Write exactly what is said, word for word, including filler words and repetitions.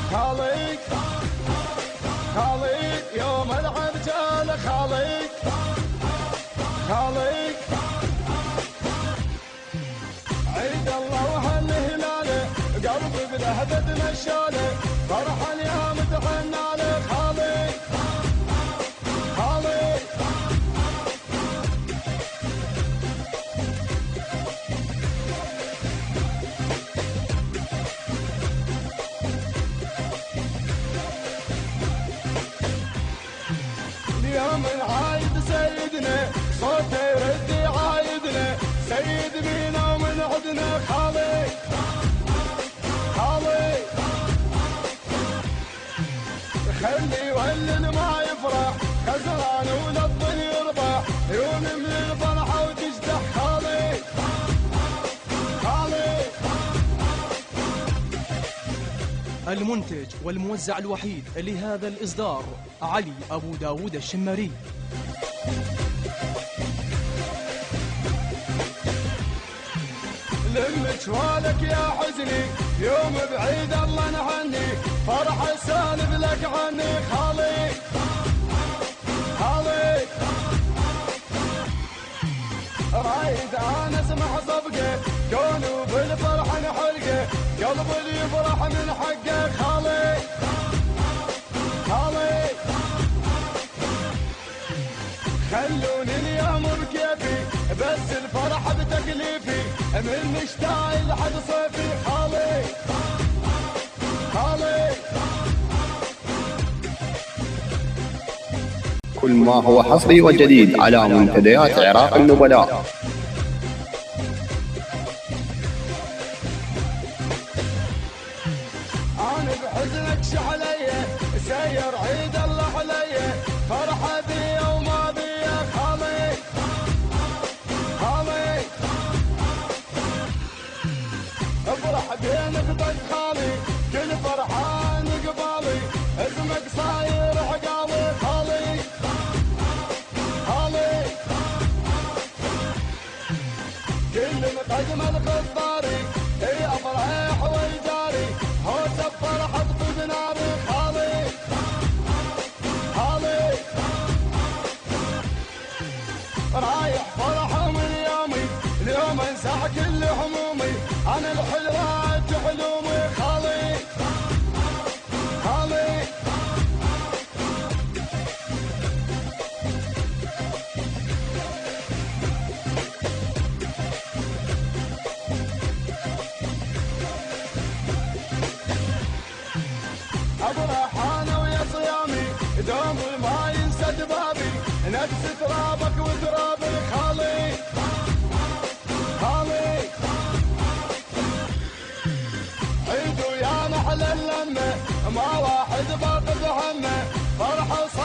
خالق خالق يوم العرجال خالق خالق عيد الله وهالهلاله قلبي بلهبة مشاله فرحا يا متحناله خالق خالق اليوم العايد سيدنا صوته يرد عايدنا سيد بينا ومن عدنا خالق خالق خلي يولد ما يفرح خسران وللظن يربح عيون من الفرحة وتجدح خالق خالق. المنتج والموزع الوحيد لهذا الإصدار علي أبو داود الشماري. لم جوالك يا حزني يوم بعيد الله نهني فرح سالب لك عني خالق خالق رايد انا اسمع صفقه كونوا بالفرح نحرقه قلب اللي يفرح من حقه خالق خالق خلوني اليوم بكيفي بس الفرح بتكليفي من مشتاق لحد صيفي خالق خالق. كل ما هو حصري وجديد على منتديات عراق النبلاء. انا بحزنك شعليه سير عيد الله عليه فرحه بي وما بي خالق خالق افرح بينك ضد خالي كل فرحان قبالي اسمك صاير عقالي خالق خالق كل مقدم الخضاري اي افرح ويجاري هوس الفرح اطفي بناري خالق خالق رايح فرح من يومي اليوم انسى كل همومي انا الحلوات حلومي خالق خالق. افرح انا ويا صيامي دوم ما ينسى دبابي نفس ترابك وترابي خالق خالق عيد ويا محل اللمه ما واحد باقي بهمه فرحه